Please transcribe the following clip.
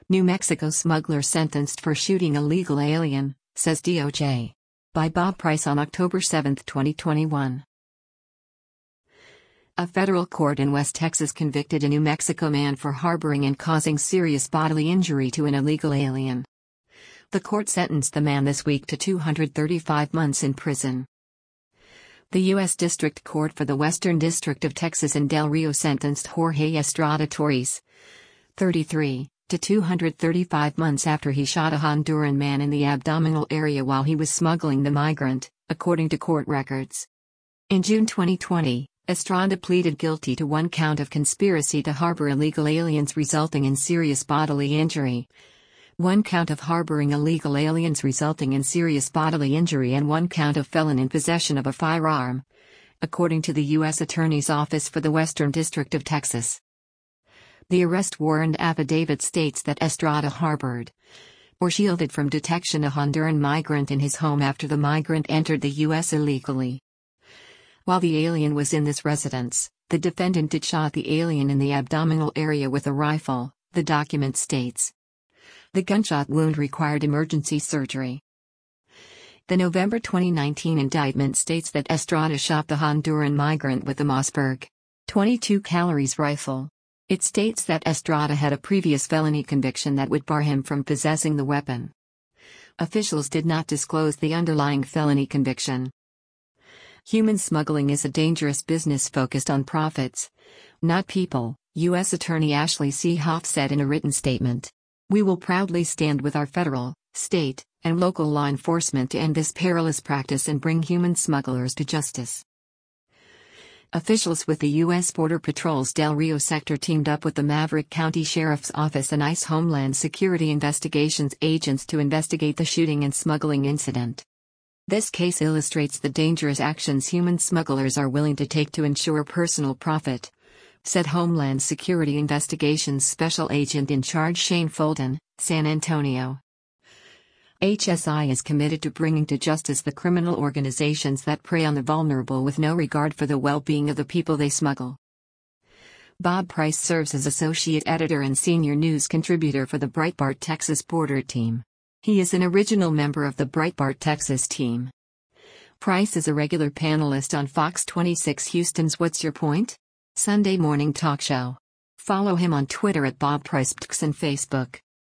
New Mexico smuggler sentenced for shooting illegal alien, says DOJ. By Bob Price on October 7, 2021. A federal court in West Texas convicted a New Mexico man for harboring and causing serious bodily injury to an illegal alien. The court sentenced the man this week to 235 months in prison. The U.S. District Court for the Western District of Texas in Del Rio sentenced Jorge Estrada Torres, 33, to 235 months after he shot a Honduran man in the abdominal area while he was smuggling the migrant, according to court records. In June 2020, Estrada pleaded guilty to one count of conspiracy to harbor illegal aliens resulting in serious bodily injury, one count of harboring illegal aliens resulting in serious bodily injury, and one count of felon in possession of a firearm, according to the U.S. Attorney's Office for the Western District of Texas. The arrest warrant affidavit states that Estrada harbored or shielded from detection a Honduran migrant in his home after the migrant entered the U.S. illegally. While the alien was in this residence, the defendant did shot the alien in the abdominal area with a rifle, the document states. The gunshot wound required emergency surgery. The November 2019 indictment states that Estrada shot the Honduran migrant with the Mossberg .22 caliber rifle. It states that Estrada had a previous felony conviction that would bar him from possessing the weapon. Officials did not disclose the underlying felony conviction. Human smuggling is a dangerous business focused on profits, not people, U.S. Attorney Ashley C. Hoff said in a written statement. We will proudly stand with our federal, state, and local law enforcement to end this perilous practice and bring human smugglers to justice. Officials with the U.S. Border Patrol's Del Rio sector teamed up with the Maverick County Sheriff's Office and ICE Homeland Security Investigations agents to investigate the shooting and smuggling incident. This case illustrates the dangerous actions human smugglers are willing to take to ensure personal profit, said Homeland Security Investigations Special Agent in Charge Shane Fulton, San Antonio. HSI is committed to bringing to justice the criminal organizations that prey on the vulnerable with no regard for the well-being of the people they smuggle. Bob Price serves as associate editor and senior news contributor for the Breitbart Texas Border Team. He is an original member of the Breitbart Texas team. Price is a regular panelist on Fox 26 Houston's What's Your Point? Sunday morning talk show. Follow him on Twitter at Bob Price and Facebook.